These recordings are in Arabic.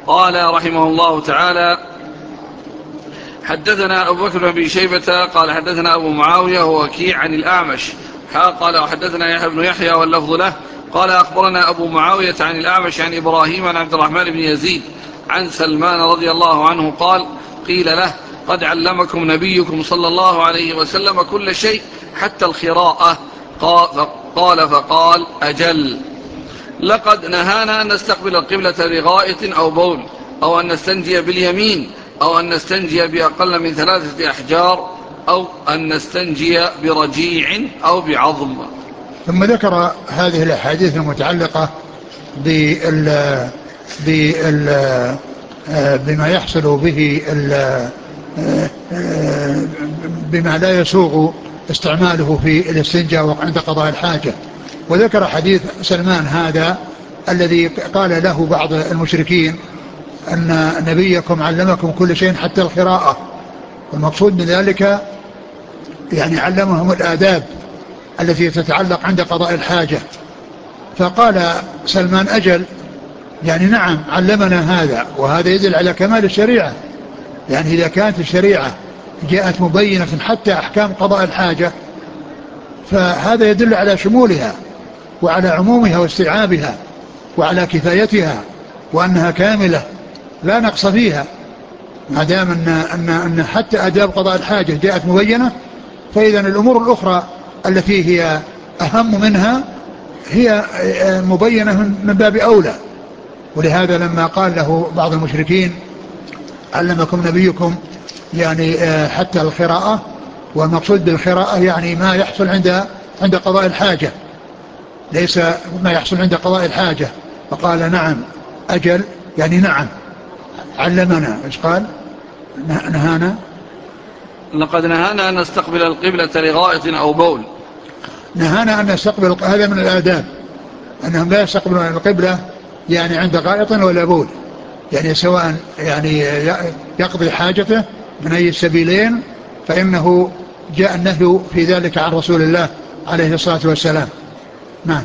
قال رحمه الله تعالى: حدثنا أبو بكر بن أبي شيبة قال حدثنا أبو معاوية ووكيع عن الأعمش قال وحدثنا يحيى بن يحيى واللفظ له قال أخبرنا أبو معاوية عن الأعمش عن إبراهيم عن عبد الرحمن بن يزيد عن سلمان رضي الله عنه قال: قيل له: قد علمكم نبيكم صلى الله عليه وسلم كل شيء حتى الخراءة. فقال: أجل. لقد نهانا أن نستقبل القبلة لغائط أو بول، أو أن نستنجي باليمين، أو أن نستنجي بأقل من 3 أحجار، أو أن نستنجي برجيع أو بعظم. ثم ذكر هذه الأحاديث المتعلقة بال بما يحصل به بما لا يسوغ استعماله في الاستنجاء عند قضاء الحاجة. وذكر حديث سلمان هذا الذي قال له بعض المشركين أن نبيكم علمكم كل شيء حتى القراءة، والمقصود من ذلك يعني علمهم الآداب التي تتعلق عند قضاء الحاجة. فقال سلمان: أجل، يعني نعم علمنا هذا، وهذا يدل على كمال الشريعة. يعني إذا كانت الشريعة جاءت مبينة حتى أحكام قضاء الحاجة، فهذا يدل على شمولها وعلى عمومها واستيعابها وعلى كفايتها، وأنها كاملة لا نقص فيها. ما دام أن حتى آداب قضاء الحاجة جاءت مبينة، فإذا الأمور الأخرى التي هي أهم منها هي مبينة من باب أولى. ولهذا لما قال له بعض المشركين: علمكم نبيكم يعني حتى القراءة، والمقصود بالقراءة يعني ما يحصل عند قضاء الحاجة، ليس ما يحصل عند قضاء الحاجة. فقال: نعم، أجل، يعني نعم علمنا. إيش قال؟ نهانا. لقد نهانا أن نستقبل القبلة لغائط أو بول. نهانا أن نستقبل، هذا من الآداب، أنهم لا يستقبلون القبلة يعني عند غائط ولا بول، يعني سواء يعني يقضي حاجته من أي السبيلين، فإنه جاء النهي في ذلك عن رسول الله عليه الصلاة والسلام. نعم.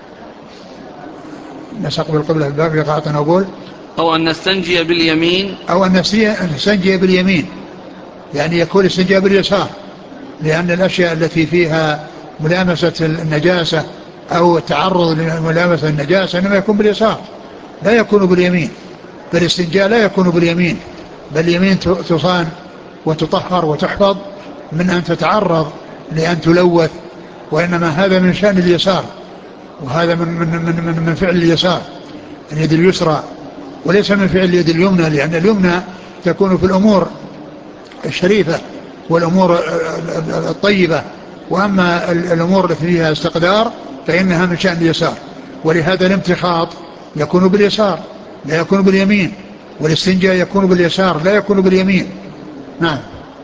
نستقبل القبلة بغائط أو بول، أو أن نستنجي باليمين، أو أن نستنجي باليمين، يعني يكون الاستنجاء باليسار، لأن الأشياء التي فيها ملامسة النجاسة أو التعرض لملامسة النجاسة إنما يكون باليسار، لا يكون باليمين. فالاستنجاء لا يكون باليمين، بل اليمين تصان وتطهر وتحفظ من أن تتعرض لأن تلوث، وإنما هذا من شأن اليسار، وهذا من فعل اليسار، اليد اليسرى، وليس من فعل اليد اليمنى، لأن اليمنى تكون في الأمور الشريفة والأمور الطيبة، وأما الأمور التي فيها استقدار فإنها من شأن اليسار. ولهذا الامتخاط يكون باليسار لا يكون باليمين، والاستنجاء يكون باليسار لا يكون باليمين. نعم.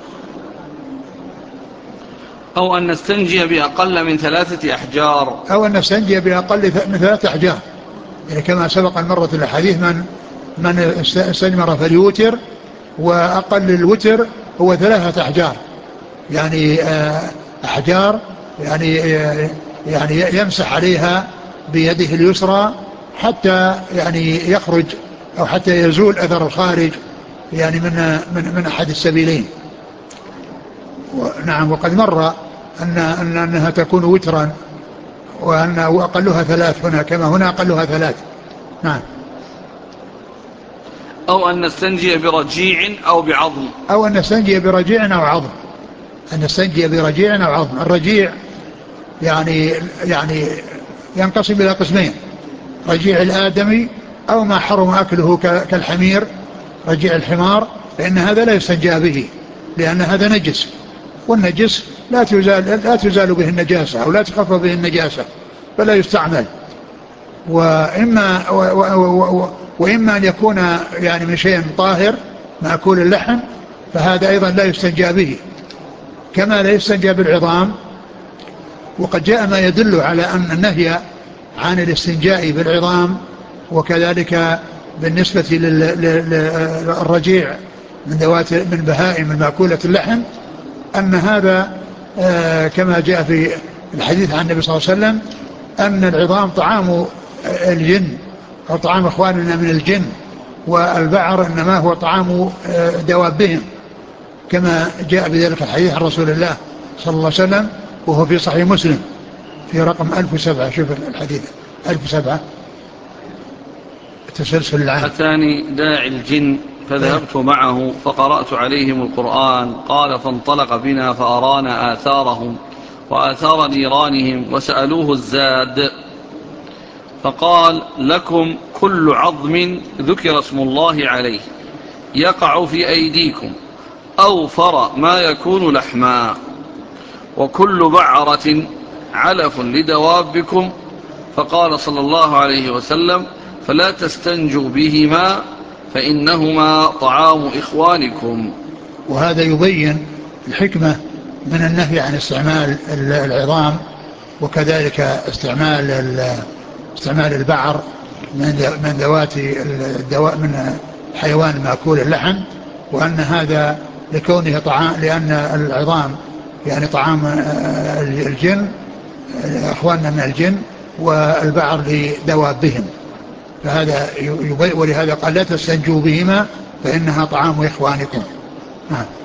أو أن نستنجي بأقل من 3 أحجار، أو أن نستنجي بأقل من 3 أحجار، يعني كما سبق المرة الحديث: من استجمر فليوتر، وأقل الوتر هو 3 أحجار، يعني أحجار يعني يمسح عليها بيده اليسرى حتى يعني يخرج أو حتى يزول أثر الخارج يعني من أحد السبيلين. نعم. وقد مر أنها تكون وترا، وأن أقلها 3 هنا كما هنا أقلها 3. نعم. أو أن نستنجي برجيع أو بعظم، أو أن نستنجي برجيع أو عظم. أن نستنجي برجيع أو عظم. الرجيع يعني ينقسم إلى قسمين: رجيع الآدمي، أو ما حرم أكله كالحمير، رجيع الحمار، فإن هذا لا يستنجى به لأن هذا نجس، والنجس لا تزال به النجاسة أو لا تخفف به النجاسة، فلا يستعمل. وإما أن يكون يعني من شيء طاهر مأكول اللحم، فهذا أيضا لا يستنجى به، كما لا يستنجى بالعظام. وقد جاء ما يدل على أن النهي عن الاستنجاء بالعظام، وكذلك بالنسبة للرجيع من بهائم المأكولة اللحم، أن هذا كما جاء في الحديث عن النبي صلى الله عليه وسلم أن العظام طعام الجن أو طعام إخواننا من الجن، والبعر إنما هو طعام دوابهم، كما جاء بذلك الحديث عن رسول الله صلى الله عليه وسلم، وهو في صحيح مسلم في رقم 1007. شوف الحديث 1007 تسلسل العام. أتاني داعي الجن فذهبت معه فقرأت عليهم القرآن، قال فانطلق بنا فأرانا آثارهم وآثار نيرانهم وسألوه الزاد، فقال لكم كل عظم ذكر اسم الله عليه يقع في أيديكم أوفر ما يكون لحما، وكل بعرة علف لدوابكم. فقال صلى الله عليه وسلم فلا تستنجوا بهما فإنهما طعام إخوانكم. وهذا يبين الحكمة من النهي عن استعمال العظام، وكذلك استعمال البعر من ذوات الدواء من حيوان مأكول اللحم، وأن هذا لكونه طعام، لأن العظام يعني طعام الجن، أخواننا من الجن، والبعر لدوابهم، فهذا ولهذا قال لا تستنجوا بهما فإنها طعام إخوانكم.